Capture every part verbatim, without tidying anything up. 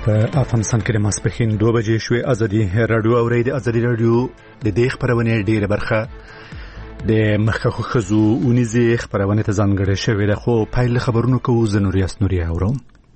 په افغانستان کې د ماسپښین دوه بجې شوې. ازادي رادیو اوري د ازادي رادیو د دې خبرونه ډیره برخه د مخکخو خزو اونیزه خبرونه ته ځانګړې شوې ده، خو پایله خبرونو کوو زنوریاس نوري اورم.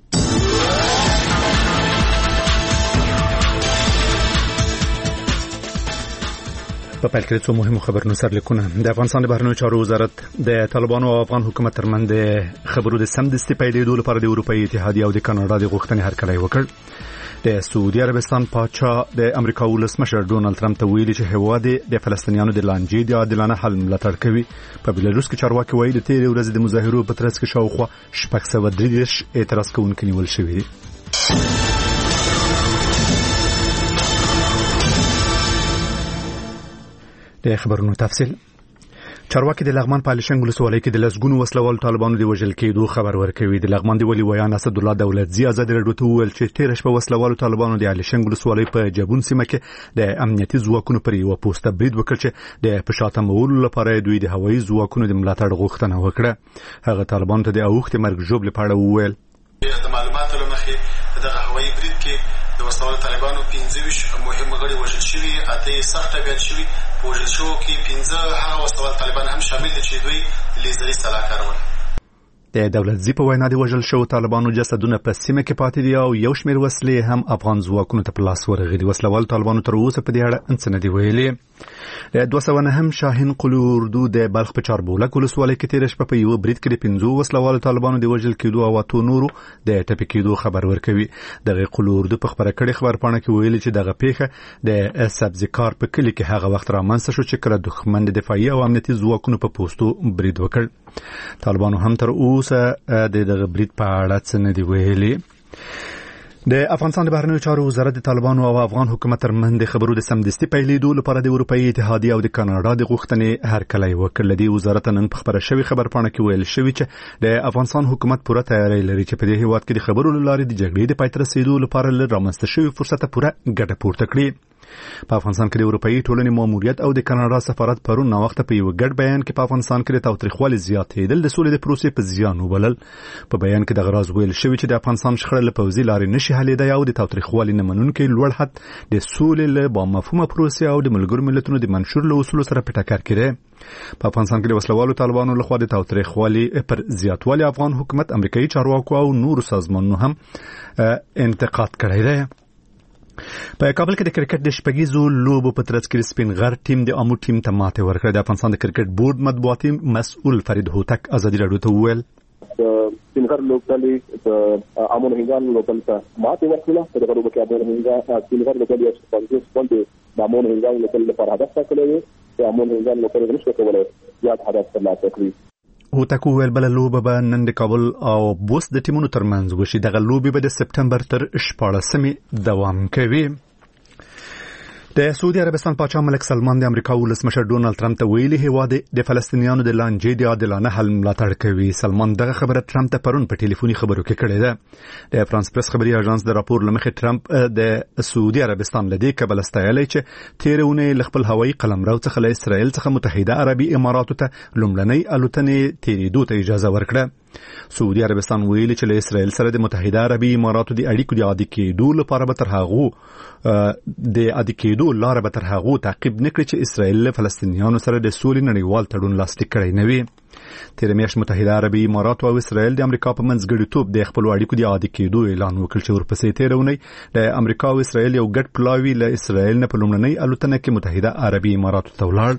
په پیل کې څو مهمو خبرونو سره لیکونه. د افغانستان د بهرنیو چارو وزارت د طالبانو او افغان حکومت ترمنځ د خبرو د سمدستي پیلېدو لپاره د اروپאי اتحادیه او د کاناډا د غوښتنې هرکلی وکړ. د سعودي عربستان پاچا د امریکا ولسمشر ډونالد ترامپ ته ویلي چې هیواد د فلسطینیانو د لانجې د عادلانه حل ملاتړ کوي. په بلاروس کې چارواکي وایي د تېرې ورځې د مظاهرو په ترڅ کې شاوخوا شپږ سوه درې دېرش اعتراض کوونکي نیول شوي دي. د خبرونو تفصیل. چارواکي د لغمان په علي شنګ ولسوالۍ کې د لسګونو وسلوال طالبانو د وژل کېدو خبر ورکوي. د لغمان د ولي ویان اسد الله دولتزي ازادي رادیو ته وویل چې تېره شپه وسلوالو طالبانو د علي شنګ ولسوالۍ په جبون سیمه کې د امنیتي ځواکونو پر یوه پوسټه برید وکړ چې د پښاتمولو لپاره دوی د هوایي ځواکونو د ملاتړ غوښتنه وکړه. هغه طالبانو ته د اوښتې مرګ ژوبلې په اړه وویل. د معلوماتو له مخې دغه هوایي برید کې د وسلوالو طالبانو پنځه ویشت مهم غړي وژل شوي، اته سخت ټپیان شوي. په وژل شوو کې پنځه هغه وسلوال طالبان هم شامل دي چې دوی لیزري سلاکار ول. د دولتزي په وینا د وژل شوو طالبانو جسدونه په سیمه کې پاتې دي او یو شمېر وسلې هم افغان ځواکونو ته په لاس ورغلي. وسلوال طالبانو تر اوسه په دې اړه څه نه دي ویلي. د دوه سوه نهم شاهین قلي اردو د بلخ په چاربولک ولسوالۍ کې تېره شپه په یوه برید کې د پنځو وسلوالو طالبانو د وژل کېدو او اتو نورو د ټپي کېدو خبر ورکوي. دغه قلي اردو په خبره کړې خبرپاڼه کې ویلي چې دغه پیښه د سبزیکار په کلي کې هغه وخت رامنځته شو چې کله دښمن د دفاعي او امنیتي ځواکونو په پوستو برید وکړ. طالبانو هم تر اوسه د دغه برید په اړه څه نه دي ویلي. د افغانستان د بهرنیو چارو وزارت د طالبانو او افغان حکومت ترمنځ د خبرو د سمدستي پیلېدو لپاره د اروپאי اتحادیه او د کاناډا د غوښتنې هرکلی وکړ. له دې وزارت نن په خبره شوې خبرپاڼه کې ویل شوي چې د افغانستان حکومت پوره تیاری لري چې په دې هیواد کې د خبرو له لارې د جګړې د پای ته رسېدو لپاره له رامنځته شوي فرصته پوره ګټه پورته کړي. په افغانستان کې د اروپאי ټولنې ماموریت او د کاناډا سفارت پرون ناوخته په یو ګډ بیان کې په افغانستان کې د تاوتریخوالي زیاتېدل د سولې د پروسې په زیان وبلل. په بیان کې د غراض ویل شوی چې د افغانستان شخړه له پوځي لارې نشي حلېدای او د تاوتریخوالي نه منونکي لوړ حد د سولې له با مفهومه پروسې او د ملګرو ملتونو د منشور له اصولو سره په ټکر کې دی. په افغانستان کې د وسلوالو طالبانو لخوا د تاوتریخوالي پر زیاتوالي افغان حکومت، امریکایي چارواکو او نورو سازمانونو هم انتقاد کړی دی. په کابل کې د کرکټ د شپږیزو لوبو په ترڅ کې سپین غر ټیم د امو ټیم ته ماتې ورکړه. د افغانستان د کرکټ بورډ مطبوعاتي مسؤل فرید هوتک ازادي رادیو ته وویل سپین غر لوبډلې د امو هنګان لوبډل ته ماتې ورکړه. په دغه لوبه کې امو هنګان سپین غر لوبډلې پنځوس پونډه د امو هنګان لوبډل لپاره هدف ټاکلی دی. د امو هنګان لوبډلې نشو کولای زیات هدف ترلاسه کړي. هوتک وویل بله لوبه به نن د کابل او بوس د ټیمونو ترمنځ وشي. دغه لوبې به د سپټمبر تر شپاړسمې دوام کوي. د سعودي عربستان پاچا ملک سلمان د امریکا ولسمشر ډونالد ترامپ ته ویلي هیواد د فلسطینیانو د لانجې د عادلانه حل ملاتړ کوي. سلمان دغه خبره ترامپ ته پرون په ټلیفوني خبرو کې کړې ده. د فرانس پریس خبري اژانس د راپور لمخې ترامپ د سعودي عربستان لدې کبل استایلی چې تیرونه ل خپل هوایي قلمرو څخه له اسرائیل څخه متحده عربي اماراتو ته لومړنۍ الوتنې تیریدو ته اجازه ورکړه. سعودي عربستان ویلي چې له اسرائیل سره د متحده عربي اماراتو د اړیکو د عادي کېدو لپاره به تر هغه د عادي کېدو لار به تر هغه تعقیب نکړي چې اسرائیل له فلسطینیانو سره د سولې نړیوال تړون لاسلیک کړی نه وي. تېره میاشت متحده عربي اماراتو او اسرائیل د امریکا په منځګړیتوب د خپلو اړیکو د عادي کېدو اعلان وکړ چې ورپسې تېره اونۍ د امریکا او اسرائیل یو ګډ پلاوي له اسرائیل نه په لومړنۍ الوتنه کې متحده عربي اماراتو ته ولاړ.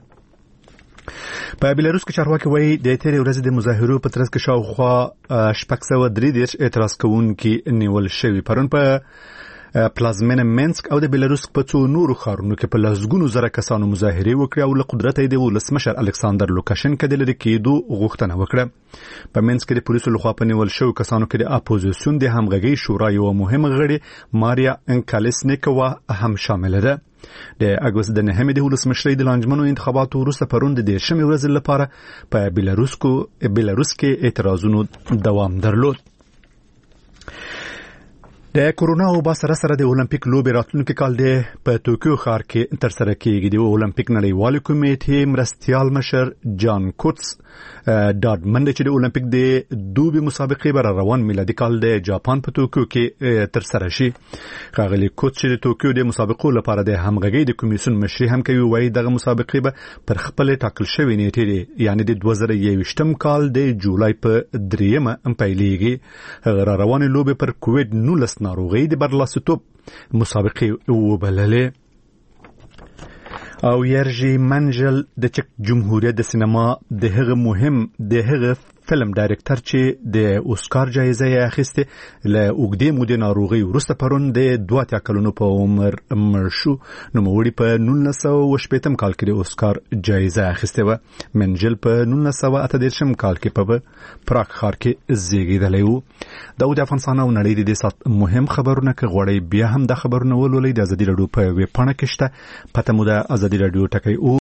په بلاروس کې چارواکي وایي د تېرې ورځې د مظاهرو په ترڅ کې شاوخوا شپږ سوه درې دېرش اعتراض کوونکي نیول شوي. پرون په پلازمینه منسک او د بلاروس په څو نورو ښارونو کې په لسګونو زره کسانو مظاهرې وکړې او له قدرته یې د ولسمشر الکساندر لوکاشنکا د لرې کېدو غوښتنه وکړه. په منسک کې د پولیسو لخوا په نیول شوو کسانو کې د اپوزیسیون د همغږۍ شورا یوه مهمه غړې ماریا انکالیسنیکووا هم شامله ده. د اګوست د نهمې د ولسمشرۍ د لانجمنو انتخاباتو وروسته پرون د دېرشمې ورځې لپاره په بلاروس کې بلاروس کې اعتراضونو دوام درلود. د کورونا او با سره سره د اولمپیک لوبې راتلونکي کال د په توکیو ښار کې تر سره کېږي. د اولمپیک نړیوال کمیټې مرستیال مشر جان کوټس ډاډمن چې د اولمپیک د دوبي مسابقې بر روان میلادي کال د جاپان په توکیو کې تر سره شي. ښاغلي کوټس چې د توکیو د مسابقو لپاره د همغږي د کمیسیون مشري هم کوي، وایي دغه مسابقې به پر خپل ټاکل شوې نیټې یعنی د دوه زره یوویشتم کال د جولای په دریمه پیلېږي. را روانې لوبې پر کووډ نولس ناروغي د برلاسیتوب مسابقې وبللې. او یرژي منجل د چک جمهوریت د سینما د هغه مهم د هغه فلم ډایرکټر چې د اوسکار جایزه یې اخیسته له اوږدې مودې ناروغي وروسته پرون د دوه اتیا کلونو په عمر مړ شو. نوموړي په نولس سوه شپېتم کال کې د اوسکار جایزه اخیسته وه. منجل په نولس سوه اته دېرشم کال کې په پراګ ښار کې زیږېدلی و. دا د افغانستان او نړۍ د دې ساعت مهم خبرونه که غواړئ بیا هم دا خبرونه ولولئ د ازادي راډیو په ویب پاڼه کې شته. پته مو ده ازادي راډیو ټکی او